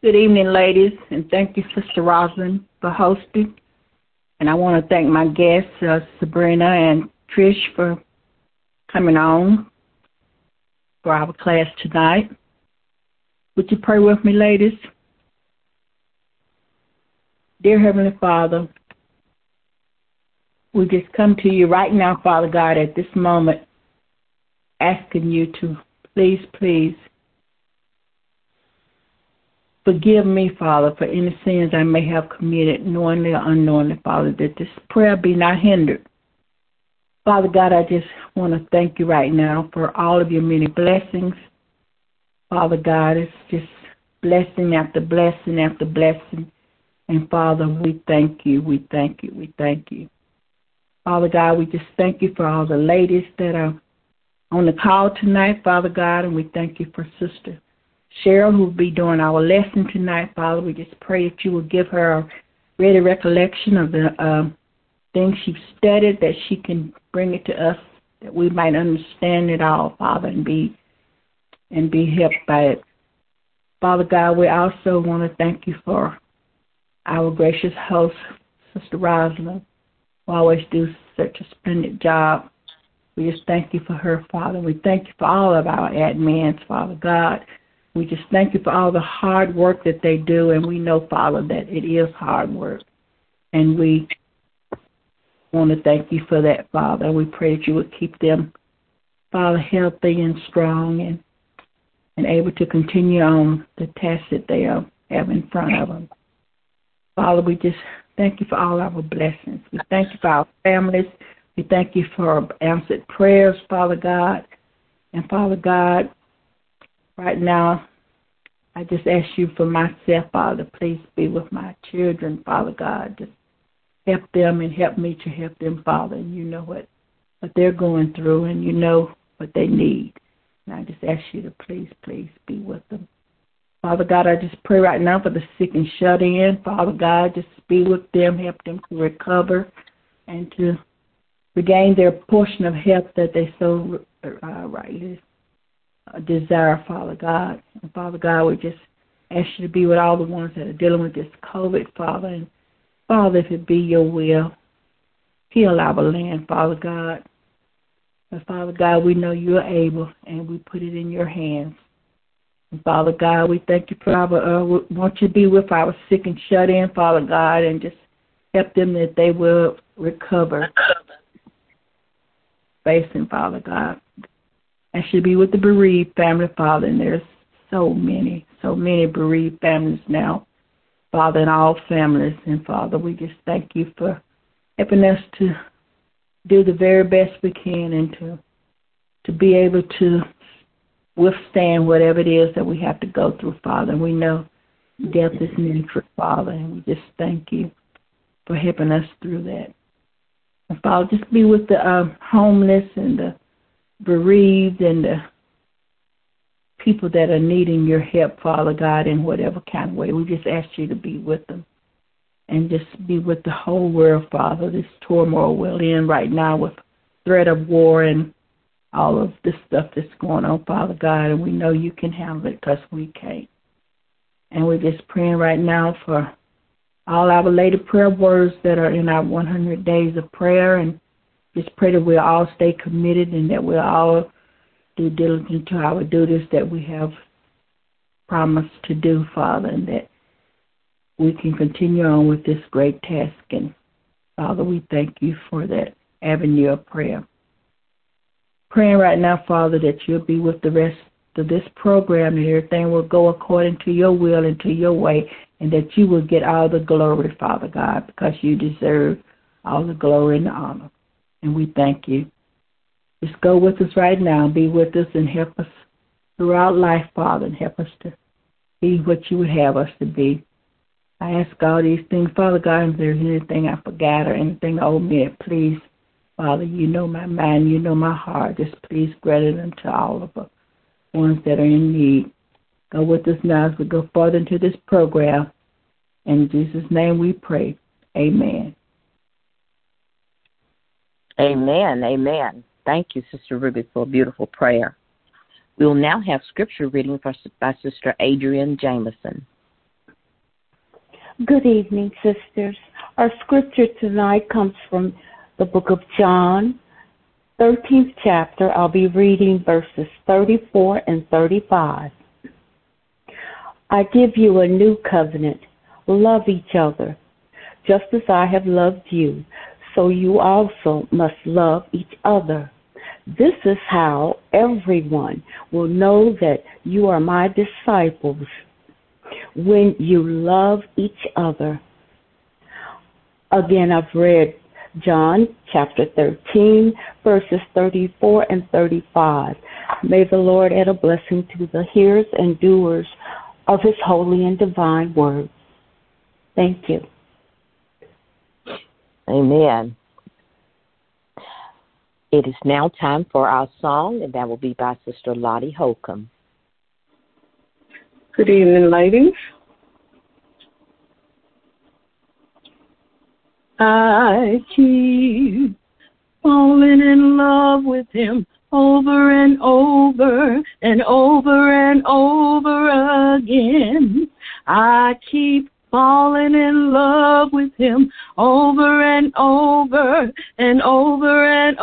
Good evening, ladies, and thank you, Sister Rosalind, for hosting. And I want to thank my guests, Sabrina and Trish, for coming on for our class tonight. Would you pray with me, ladies? Dear Heavenly Father, we just come to you right now, Father God, at this moment, asking you to please forgive me, Father, for any sins I may have committed, knowingly or unknowingly, Father, that this prayer be not hindered. Father God, I just want to thank you right now for all of your many blessings. Father God, it's just blessing after blessing after blessing. And Father, we thank you, we thank you, we thank you. Father God, we just thank you for all the ladies that are on the call tonight, Father God, and we thank you for Sister Cheryl, who will be doing our lesson tonight, Father. We just pray that you will give her a ready recollection of the things she studied, that she can bring it to us, that we might understand it all, Father, and be helped by it. Father God, we also want to thank you for our gracious host, Sister Rosalind, who always do such a splendid job. We just thank you for her, Father. We thank you for all of our admins, Father God. We just thank you for all the hard work that they do, and we know, Father, that it is hard work. And we want to thank you for that, Father. We pray that you would keep them, Father, healthy and strong and able to continue on the task that they have in front of them. Father, we just thank you for all our blessings. We thank you for our families. We thank you for answered prayers, Father God. And Father God, right now, I just ask you for myself, Father, please be with my children, Father God. Just help them and help me to help them, Father. And you know what they're going through, and you know what they need. And I just ask you to please be with them. Father God, I just pray right now for the sick and shut in. Father God, just be with them, help them to recover and to regain their portion of health that they so rightly desire, Father God. And Father God, we just ask you to be with all the ones that are dealing with this COVID, Father. And Father, if it be your will, heal our land, Father God. And Father God, we know you're able, and we put it in your hands. And Father God, we thank you for our, want you to be with our sick and shut in, Father God, and just help them that they will recover. Facing, Father God. I should be with the bereaved family, Father, and there's so many bereaved families now, Father, in all families. And Father, we just thank you for helping us to do the very best we can and to be able to withstand whatever it is that we have to go through, Father. And we know death is neutral, Father, and we just thank you for helping us through that. And Father, just be with the homeless and the bereaved and the people that are needing your help, Father God, in whatever kind of way. We just ask you to be with them and just be with the whole world, Father. This turmoil we're in right now with threat of war and all of this stuff that's going on, Father God, and we know you can handle it because we can't. And we're just praying right now for all our related prayer words that are in our 100 days of prayer, and just pray that we'll all stay committed and that we'll all do diligent to our duties that we have promised to do, Father, and that we can continue on with this great task. And Father, we thank you for that avenue of prayer. Praying right now, Father, that you'll be with the rest of this program and everything will go according to your will and to your way, and that you will get all the glory, Father God, because you deserve all the glory and the honor. And we thank you. Just go with us right now. Be with us and help us throughout life, Father, and help us to be what you would have us to be. I ask all these things, Father God, if there's anything I forgot or anything I omit, please, Father, you know my mind, you know my heart. Just please grant it unto all of the ones that are in need. Go with us now as we go further into this program. In Jesus' name we pray. Amen. Amen. Amen. Thank you, Sister Ruby, for a beautiful prayer. We will now have scripture reading by Sister Adrienne Jameson. Good evening, sisters. Our scripture tonight comes from the book of John, 13th chapter. I'll be reading verses 34 and 35. I give you a new covenant. Love each other. Just as I have loved you, so you also must love each other. This is how everyone will know that you are my disciples, when you love each other. Again, I've read John chapter 13, verses 34 and 35. May the Lord add a blessing to the hearers and doers of his holy and divine word. Thank you. Amen. It is now time for our song, and that will be by Sister Lottie Holcomb. Good evening, ladies. I keep falling in love with him over and over and over and over again. I keep falling in love with him over and over and over and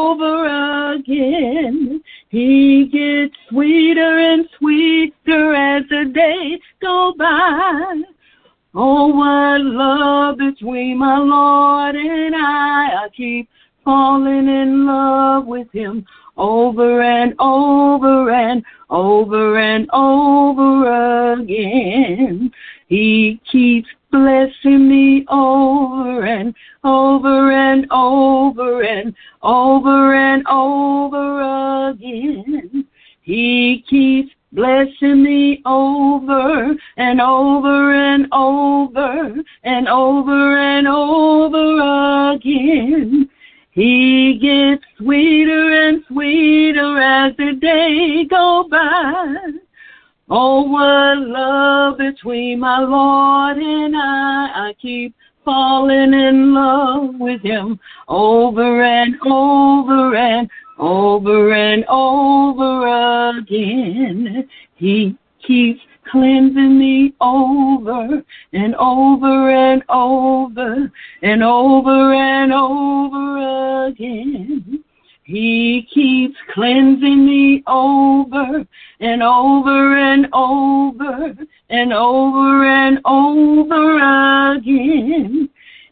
over again. He gets sweeter and sweeter as the days go by. Oh, what love between my Lord and I keep falling in love with him over and over and over and over again. He keeps blessing me over and over and over and over and over again. He keeps blessing me over and over and over and over and over again. He gets sweeter and sweeter as the day go by. Oh, what love between my Lord and I keep falling in love with him over and over and over and over again. He keeps cleansing me over and over and over and over and over again. He keeps cleansing me over and over and over and over and over again.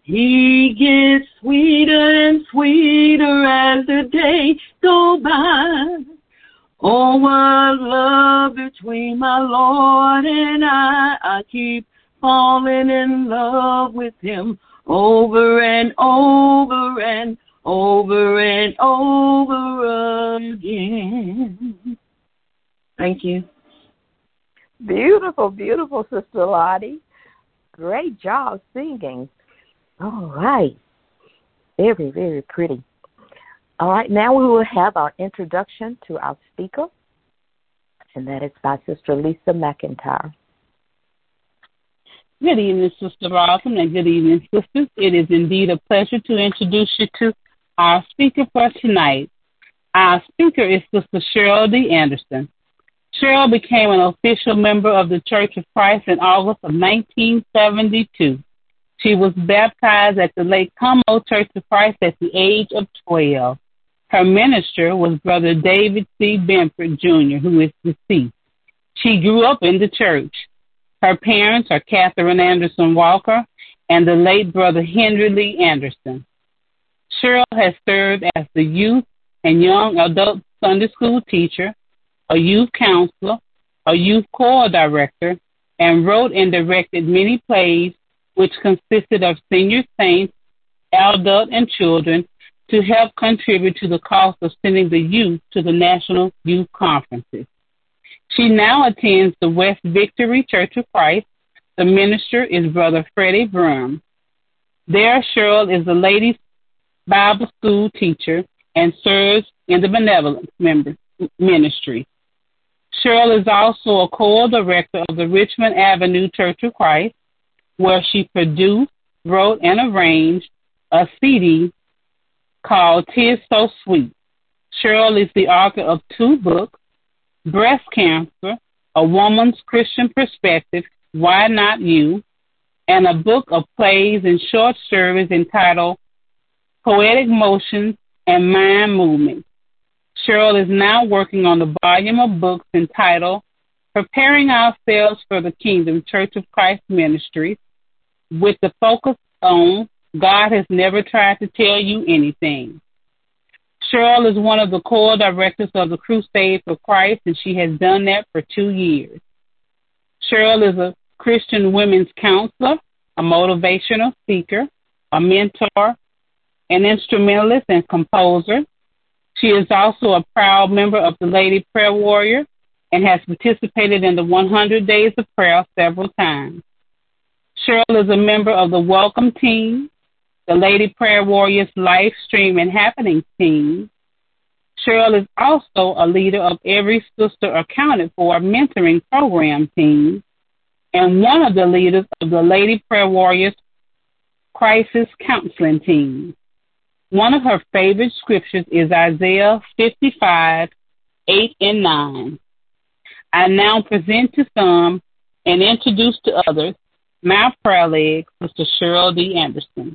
He gets sweeter and sweeter as the days go by. Oh, what love between my Lord and I keep falling in love with him over and over and over and over again. Thank you. Beautiful, beautiful, Sister Lottie. Great job singing. All right. Very, very pretty. All right, now we will have our introduction to our speaker, and that is by Sister Lisa McIntyre. Good evening, Sister Rosin, and good evening, sisters. It is indeed a pleasure to introduce you to our speaker for tonight. Our speaker is Sister Cheryl D. Anderson. Cheryl became an official member of the Church of Christ in August of 1972. She was baptized at the Lake Como Church of Christ at the age of 12. Her minister was Brother David C. Benford, Jr., who is deceased. She grew up in the church. Her parents are Catherine Anderson Walker and the late Brother Henry Lee Anderson. Cheryl has served as the youth and young adult Sunday school teacher, a youth counselor, a youth choir director, and wrote and directed many plays which consisted of senior saints, adult, and children to help contribute to the cost of sending the youth to the National Youth Conferences. She now attends the West Victory Church of Christ. The minister is Brother Freddie Broom. There, Cheryl is the ladies' Bible school teacher and serves in the benevolence ministry. Cheryl is also a co-director of the Richmond Avenue Church of Christ, where she produced, wrote, and arranged a CD called "'Tis So Sweet." Cheryl is the author of 2 books, Breast Cancer, A Woman's Christian Perspective, Why Not You? and a book of plays and short stories entitled Poetic Motions and Mind Movement. Cheryl is now working on the volume of books entitled Preparing Ourselves for the Kingdom, Church of Christ Ministries, with the focus on God Has Never Tried to Tell You Anything. Cheryl is one of the core directors of the Crusade for Christ, and she has done that for 2 years. Cheryl is a Christian women's counselor, a motivational speaker, a mentor, an instrumentalist and composer. She is also a proud member of the Lady Prayer Warrior and has participated in the 100 Days of Prayer several times. Cheryl is a member of the Welcome Team, the Lady Prayer Warriors Live Stream and Happenings team. Cheryl is also a leader of Every Sister Accounted For mentoring program team and one of the leaders of the Lady Prayer Warriors Crisis Counseling team. One of her favorite scriptures is Isaiah 55, 8 and 9. I now present to some and introduce to others my prayer leg, Sister Cheryl D. Anderson.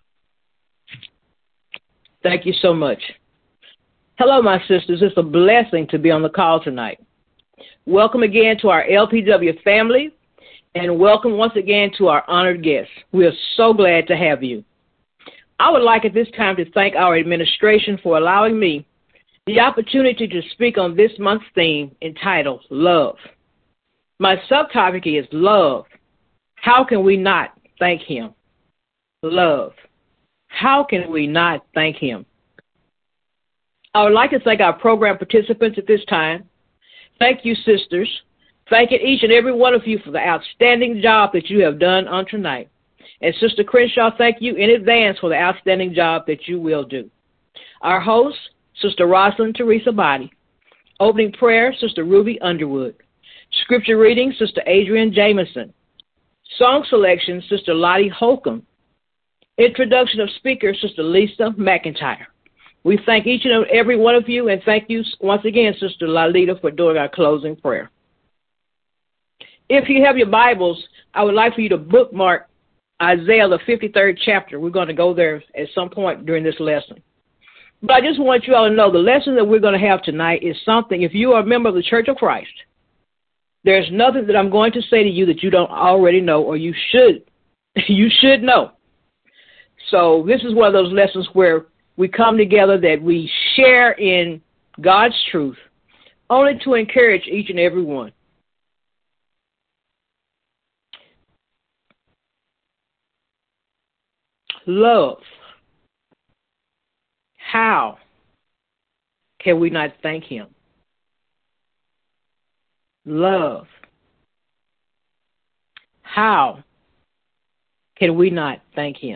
Thank you so much. Hello, my sisters. It's a blessing to be on the call tonight. Welcome again to our LPW family, and welcome once again to our honored guests. We are so glad to have you. I would like at this time to thank our administration for allowing me the opportunity to speak on this month's theme entitled Love. My subtopic is Love. How can we not thank Him? Love. How can we not thank Him? I would like to thank our program participants at this time. Thank you, sisters. Thank each and every one of you for the outstanding job that you have done on tonight. And Sister Crenshaw, thank you in advance for the outstanding job that you will do. Our host, Sister Rosalind Teresa Body. Opening prayer, Sister Ruby Underwood. Scripture reading, Sister Adrienne Jameson. Song selection, Sister Lottie Holcomb. Introduction of speaker, Sister Lisa McIntyre. We thank each and every one of you, and thank you once again, Sister Lalita, for doing our closing prayer. If you have your Bibles, I would like for you to bookmark Isaiah, the 53rd chapter. We're going to go there at some point during this lesson. But I just want you all to know the lesson that we're going to have tonight is something, if you are a member of the Church of Christ, there's nothing that I'm going to say to you that you don't already know, or you should know. So this is one of those lessons where we come together, that we share in God's truth, only to encourage each and every one. Love. How can we not thank Him? Love. How can we not thank Him?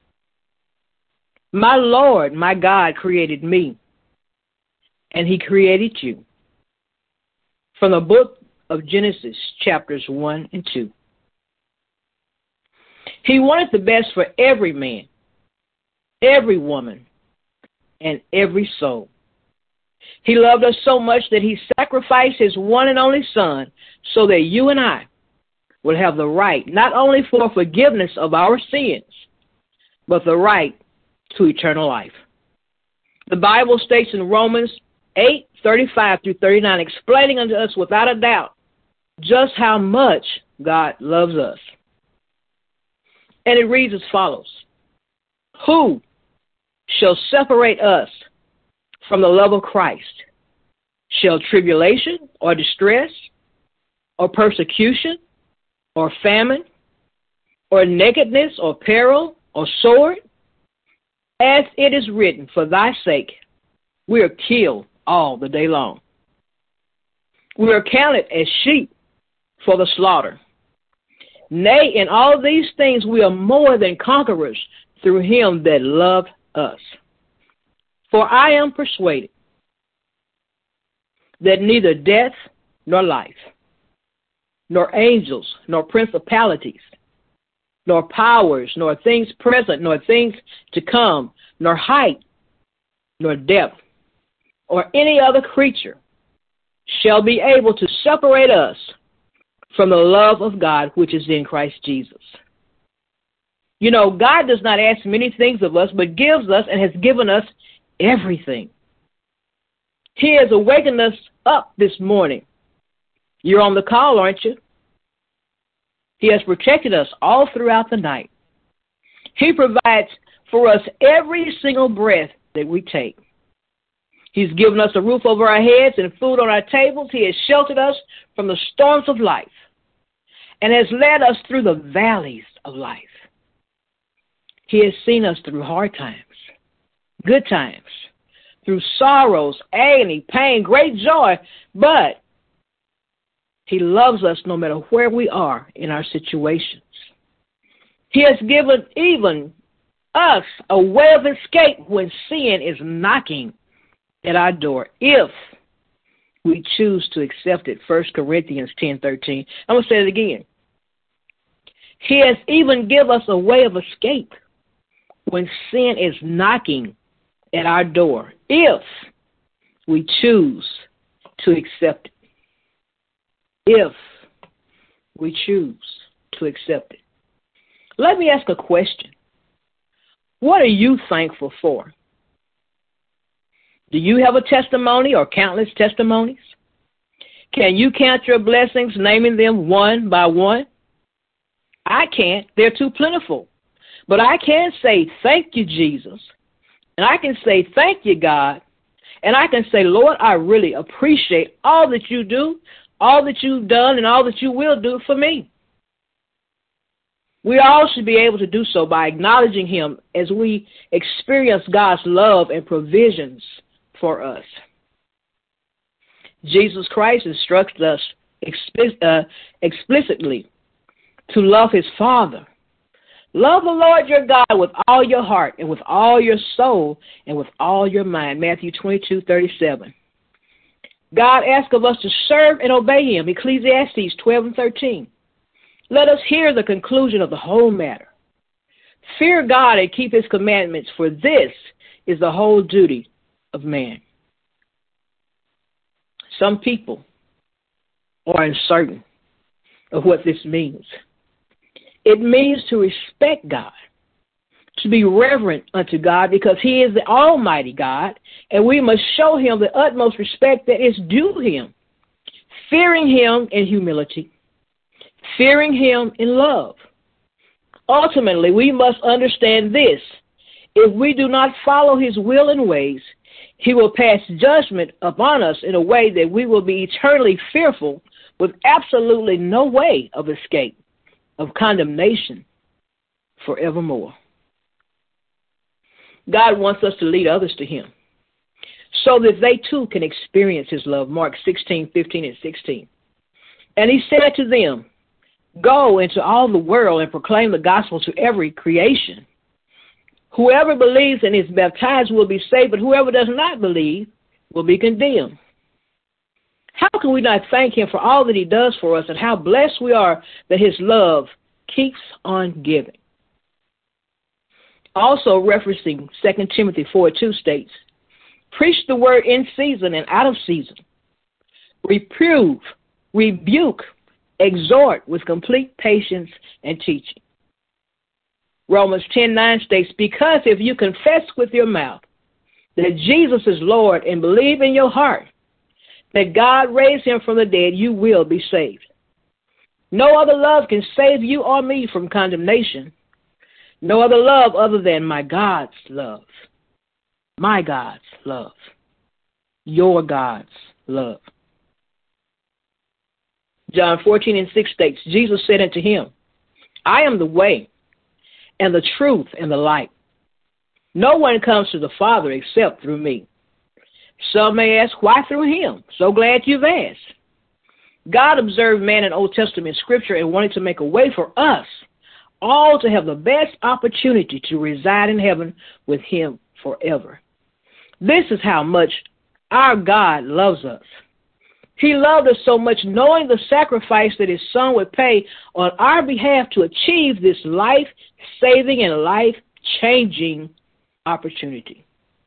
My Lord, my God created me, and He created you. From the book of Genesis, chapters 1 and 2. He wanted the best for every man, every woman, and every soul. He loved us so much that He sacrificed His one and only Son so that you and I would have the right, not only for forgiveness of our sins, but the right to eternal life. The Bible states in Romans 8:35 through 39, explaining unto us without a doubt just how much God loves us. And it reads as follows: Who shall separate us from the love of Christ? Shall tribulation or distress or persecution or famine or nakedness or peril or sword? As it is written, for thy sake we are killed all the day long. We are counted as sheep for the slaughter. Nay, in all these things we are more than conquerors through Him that loved us. For I am persuaded that neither death nor life, nor angels, nor principalities, nor powers, nor things present, nor things to come, nor height, nor depth, or any other creature shall be able to separate us from the love of God which is in Christ Jesus. You know, God does not ask many things of us, but gives us and has given us everything. He has awakened us up this morning. You're on the call, aren't you? He has protected us all throughout the night. He provides for us every single breath that we take. He's given us a roof over our heads and food on our tables. He has sheltered us from the storms of life and has led us through the valleys of life. He has seen us through hard times, good times, through sorrows, agony, pain, great joy, but He loves us no matter where we are in our situations. He has given even us a way of escape when sin is knocking at our door, if we choose to accept it. 1 Corinthians 10:13. I'm going to say it again. He has even given us a way of escape when sin is knocking at our door, if we choose to accept it. If we choose to accept it. Let me ask a question. What are you thankful for? Do you have a testimony or countless testimonies? Can you count your blessings, naming them one by one? I can't. They're too plentiful. But I can say, thank you, Jesus. And I can say, thank you, God. And I can say, Lord, I really appreciate all that you do, all that you've done, and all that you will do for me. We all should be able to do so by acknowledging Him as we experience God's love and provisions for us. Jesus Christ instructs us explicitly to love His Father. Love the Lord your God with all your heart and with all your soul and with all your mind. Matthew 22:37. God asks of us to serve and obey Him. Ecclesiastes 12:13. Let us hear the conclusion of the whole matter. Fear God and keep His commandments, for this is the whole duty of man. Some people are uncertain of what this means. It means to respect God, to be reverent unto God, because He is the Almighty God, and we must show Him the utmost respect that is due Him, fearing Him in humility, fearing Him in love. Ultimately, we must understand this. If we do not follow His will and ways, He will pass judgment upon us in a way that we will be eternally fearful, with absolutely no way of escape, of condemnation forevermore. God wants us to lead others to Him so that they too can experience His love. Mark 16:15 and 16. And He said to them, go into all the world and proclaim the gospel to every creation. Whoever believes and is baptized will be saved, but whoever does not believe will be condemned. How can we not thank Him for all that He does for us and how blessed we are that His love keeps on giving? Also referencing 2 Timothy 4:2 states, preach the word in season and out of season. Reprove, rebuke, exhort with complete patience and teaching. Romans 10:9 states, because if you confess with your mouth that Jesus is Lord and believe in your heart that God raised Him from the dead, you will be saved. No other love can save you or me from condemnation. No other love other than my God's love. My God's love. Your God's love. John 14:6 states, Jesus said unto him, I am the way and the truth and the light. No one comes to the Father except through me. Some may ask, why through Him? So glad you've asked. God observed man in Old Testament scripture and wanted to make a way for us all to have the best opportunity to reside in heaven with Him forever. This is how much our God loves us. He loved us so much, knowing the sacrifice that His Son would pay on our behalf to achieve this life-saving and life-changing opportunity.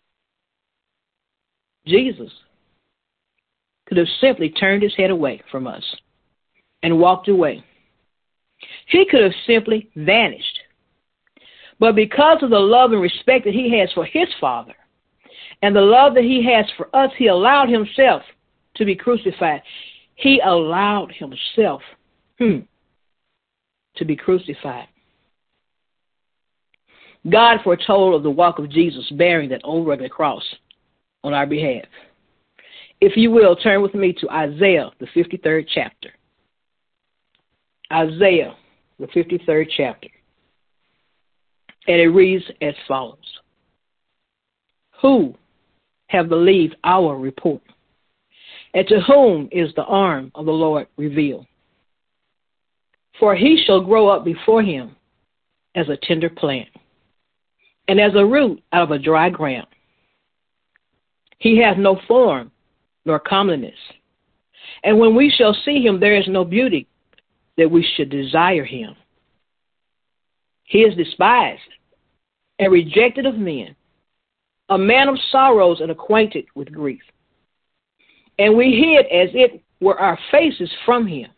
Jesus could have simply turned His head away from us and walked away. He could have simply vanished. But because of the love and respect that he has for his Father and the love that he has for us, he allowed himself to be crucified. He allowed himself to be crucified. God foretold of the walk of Jesus bearing that old rugged cross on our behalf. If you will, turn with me to Isaiah, the 53rd chapter. Isaiah, the 53rd chapter. And it reads as follows. Who have believed our report? And to whom is the arm of the Lord revealed? For he shall grow up before him as a tender plant, and as a root out of a dry ground. He hath no form nor comeliness. And when we shall see him, there is no beauty that we should desire him. He is despised and rejected of men, a man of sorrows and acquainted with grief. And we hid as it were our faces from him.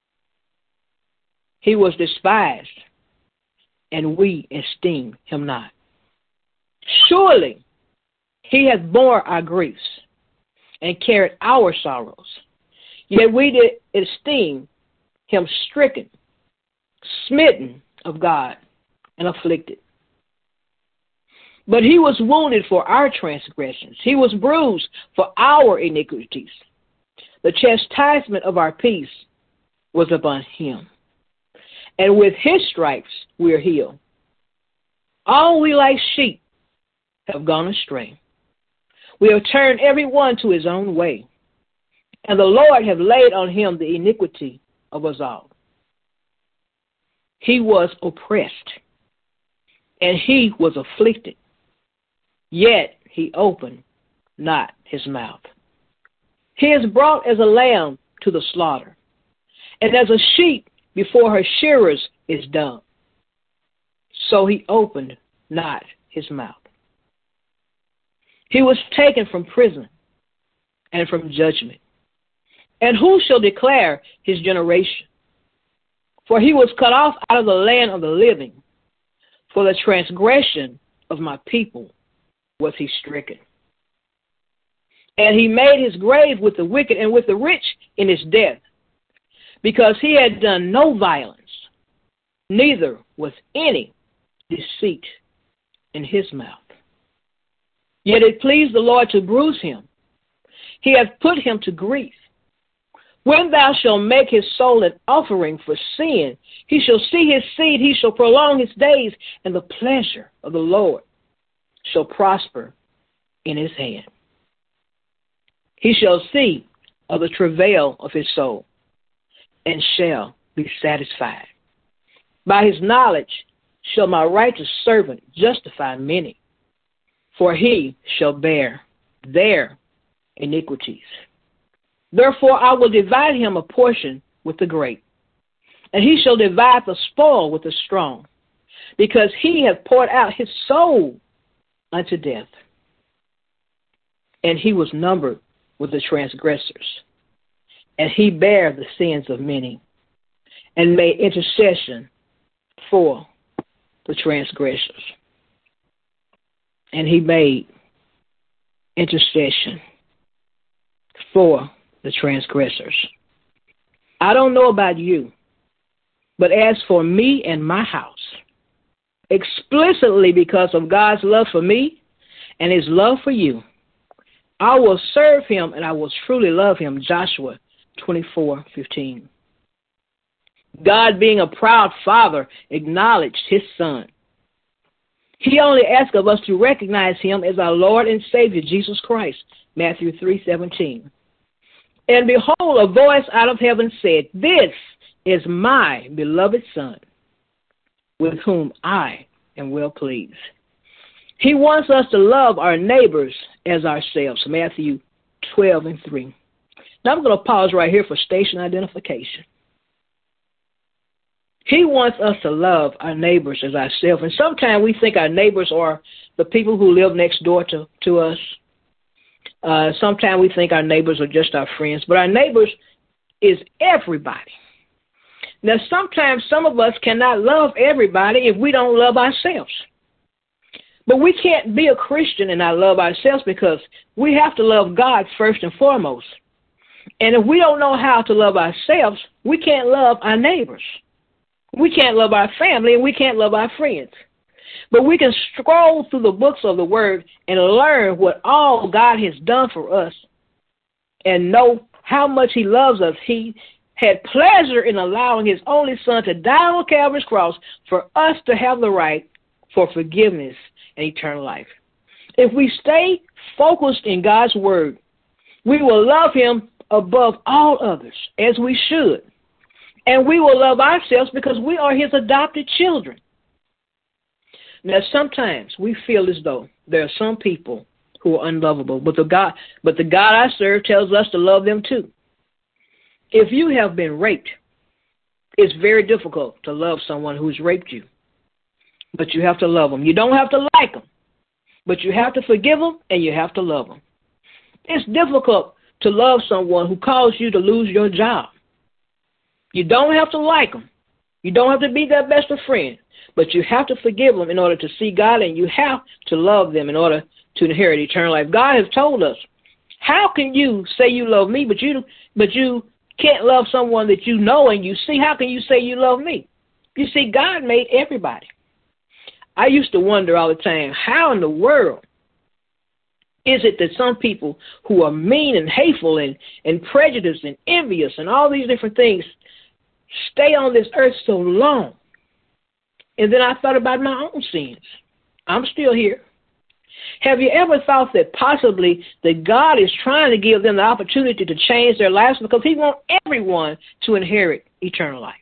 He was despised, and we esteemed him not. Surely he hath borne our griefs and carried our sorrows. Yet we did esteem him stricken, smitten of God, and afflicted. But he was wounded for our transgressions. He was bruised for our iniquities. The chastisement of our peace was upon him. And with his stripes we are healed. All we like sheep have gone astray. We have turned every one to his own way. And the Lord hath laid on him the iniquity of us all. He was oppressed, and he was afflicted, yet he opened not his mouth. He is brought as a lamb to the slaughter, and as a sheep before her shearers is dumb. So he opened not his mouth. He was taken from prison and from judgment. And who shall declare his generation? For he was cut off out of the land of the living. For the transgression of my people was he stricken. And he made his grave with the wicked and with the rich in his death, because he had done no violence, neither was any deceit in his mouth. Yet it pleased the Lord to bruise him. He hath put him to grief. When thou shalt make his soul an offering for sin, he shall see his seed, he shall prolong his days, and the pleasure of the Lord shall prosper in his hand. He shall see of the travail of his soul, and shall be satisfied. By his knowledge shall my righteous servant justify many, for he shall bear their iniquities. Therefore I will divide him a portion with the great, and he shall divide the spoil with the strong, because he hath poured out his soul unto death. And he was numbered with the transgressors, and he bare the sins of many, and made intercession for the transgressors. And he made intercession for the transgressors. I don't know about you, but as for me and my house, explicitly because of God's love for me and his love for you, I will serve him and I will truly love him. Joshua 24:15. God, being a proud father, acknowledged his son. He only asked of us to recognize him as our Lord and Savior, Jesus Christ. Matthew 3:17. And behold, a voice out of heaven said, "This is my beloved Son, with whom I am well pleased." He wants us to love our neighbors as ourselves. Matthew 12:3. Now I'm going to pause right here for station identification. He wants us to love our neighbors as ourselves. And sometimes we think our neighbors are the people who live next door to us. Sometimes we think our neighbors are just our friends, but our neighbors is everybody. Now, sometimes some of us cannot love everybody if we don't love ourselves. But we can't be a Christian and not love ourselves, because we have to love God first and foremost. And if we don't know how to love ourselves, we can't love our neighbors. We can't love our family, and we can't love our friends. But we can scroll through the books of the Word and learn what all God has done for us and know how much He loves us. He had pleasure in allowing His only Son to die on Calvary's cross for us to have the right for forgiveness and eternal life. If we stay focused in God's Word, we will love Him above all others, as we should. And we will love ourselves because we are His adopted children. Now, sometimes we feel as though there are some people who are unlovable, but the God I serve tells us to love them too. If you have been raped, it's very difficult to love someone who's raped you. But you have to love them. You don't have to like them, but you have to forgive them and you have to love them. It's difficult to love someone who caused you to lose your job. You don't have to like them. You don't have to be their best of friend, but you have to forgive them in order to see God, and you have to love them in order to inherit eternal life. God has told us, how can you say you love me, but you can't love someone that you know and you see? How can you say you love me? You see, God made everybody. I used to wonder all the time, how in the world is it that some people who are mean and hateful and prejudiced and envious and all these different things stay on this earth so long? And then I thought about my own sins. I'm still here. Have you ever thought that possibly that God is trying to give them the opportunity to change their lives because He wants everyone to inherit eternal life?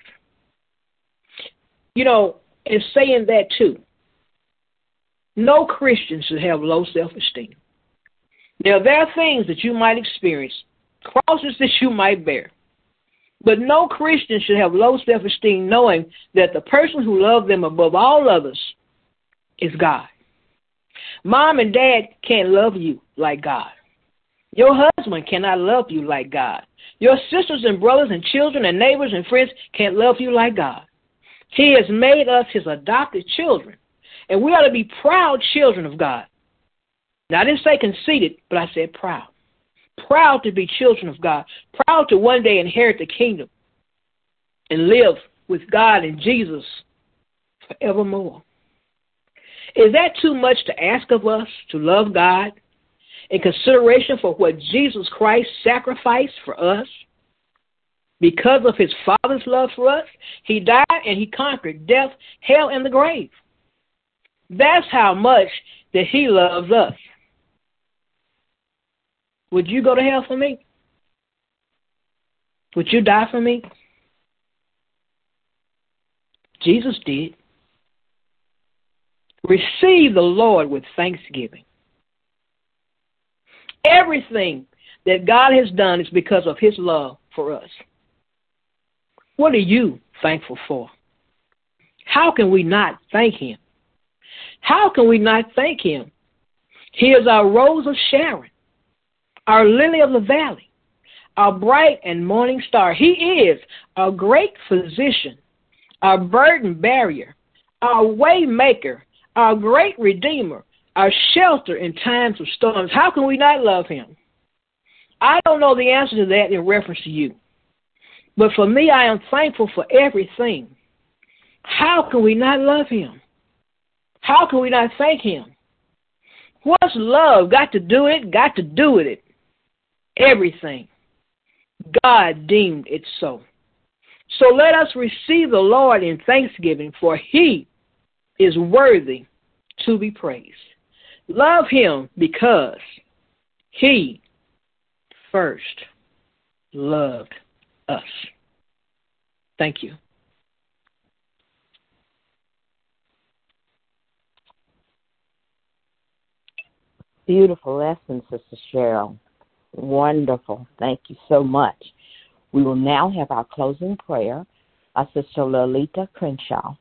You know, in saying that too, no Christian should have low self-esteem. Now, there are things that you might experience, crosses that you might bear. But no Christian should have low self-esteem knowing that the person who loves them above all others is God. Mom and Dad can't love you like God. Your husband cannot love you like God. Your sisters and brothers and children and neighbors and friends can't love you like God. He has made us His adopted children, and we ought to be proud children of God. Now, I didn't say conceited, but I said proud. Proud to be children of God. Proud to one day inherit the kingdom and live with God and Jesus forevermore. Is that too much to ask of us to love God in consideration for what Jesus Christ sacrificed for us? Because of His Father's love for us, He died and He conquered death, hell, and the grave. That's how much that He loves us. Would you go to hell for me? Would you die for me? Jesus did. Receive the Lord with thanksgiving. Everything that God has done is because of His love for us. What are you thankful for? How can we not thank Him? How can we not thank Him? He is our rose of Sharon, our lily of the valley, our bright and morning star. He is our great physician, our burden barrier, our way maker, our great redeemer, our shelter in times of storms. How can we not love Him? I don't know the answer to that in reference to you. But for me, I am thankful for everything. How can we not love Him? How can we not thank Him? What's love got to do it? Got to do with it. Everything. God deemed it so. So let us receive the Lord in thanksgiving, for He is worthy to be praised. Love Him because He first loved us. Thank you. Beautiful lesson, Sister Cheryl. Wonderful. Thank you so much. We will now have our closing prayer by Sister Lolita Crenshaw.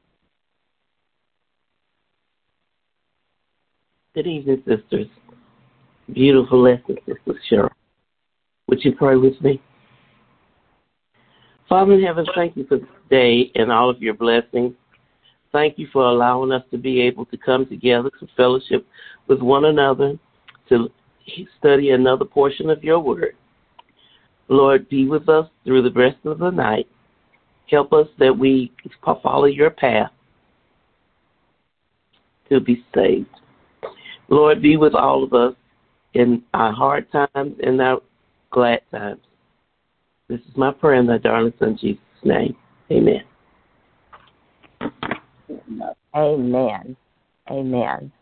Good evening, sisters. Beautiful lesson, Sister Cheryl. Would you pray with me? Father in heaven, thank you for this day and all of your blessings. Thank you for allowing us to be able to come together to fellowship with one another, to study another portion of your word. Lord, be with us through the rest of the night. Help us that we follow your path to be saved. Lord, be with all of us in our hard times and our glad times. This is my prayer in thy darling son Jesus' name. Amen. Amen. Amen.